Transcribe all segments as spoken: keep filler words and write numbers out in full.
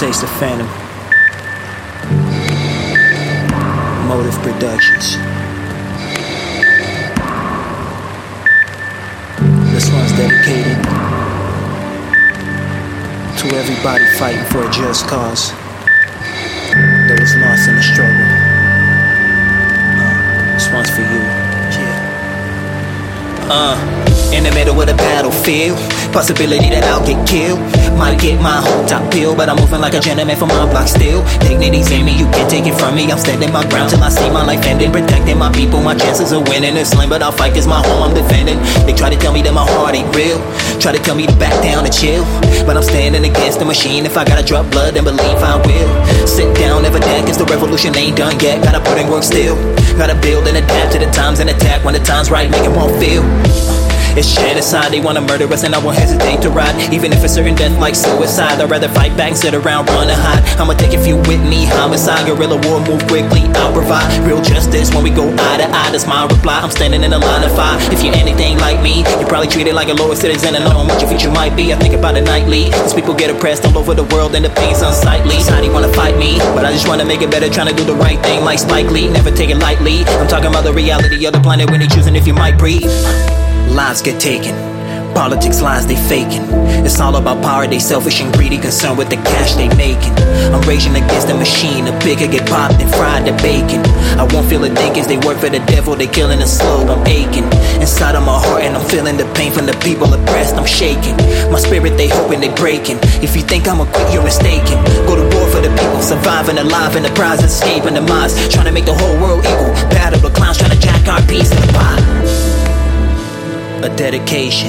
Chase the Phantom. Motive Productions. This one's dedicated to everybody fighting for a just cause that was lost in the struggle. Uh, this one's for you. Yeah. Uh. In the middle of the battlefield, possibility that I'll get killed. Might get my whole top pill, but I'm moving like a gentleman from my block still. Dignity's in me, you can't take it from me. I'm standing my ground till I see my life ending. Protecting my people, my chances of winning is slim, but I'll fight cause my home I'm defending. They try to tell me that my heart ain't real, try to tell me to back down and chill, but I'm standing against the machine. If I gotta drop blood, then believe I will. Sit down, never dead, cause the revolution ain't done yet. Gotta put in work still, gotta build and adapt to the times and attack when the time's right, make it won't feel. It's genocide, they wanna murder us and I won't hesitate to ride. Even if it's certain death like suicide, I'd rather fight back, sit around, run and hide. I'ma take a few with me, homicide, guerrilla war, move quickly, I'll provide real justice when we go eye to eye, that's my reply. I'm standing in a line of fire. If you're anything like me, you're probably treated like a lower citizen and knowing what your future might be. I think about it nightly, these people get oppressed all over the world and the pain's unsightly. Society wanna fight me, but I just wanna make it better, trying to do the right thing like Spike Lee. Never take it lightly, I'm talking about the reality of the planet when they choosing if you might breathe. Lives get taken, politics lies they faking. It's all about power, they selfish and greedy, concerned with the cash they making. I'm raging against the machine, the bigger get popped and fried the bacon. I won't feel a thing cause they work for the devil, they killing us slow, I'm aching. Inside of my heart and I'm feeling the pain from the people oppressed, I'm shaking. My spirit they hoping they breaking. If you think I'ma quit, you're mistaken. Go to war for the people, surviving alive and the prize escaping the minds. Trying to make the whole world equal, battle the clowns trying to jack our piece in the pie. A dedication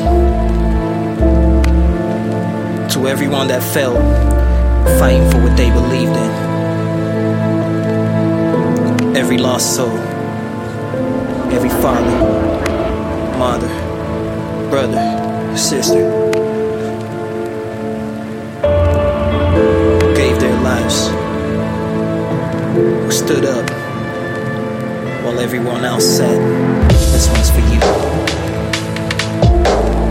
to everyone that fell, fighting for what they believed in. Every lost soul, every father, mother, brother, sister, who gave their lives, who stood up while everyone else sat. This one's for you.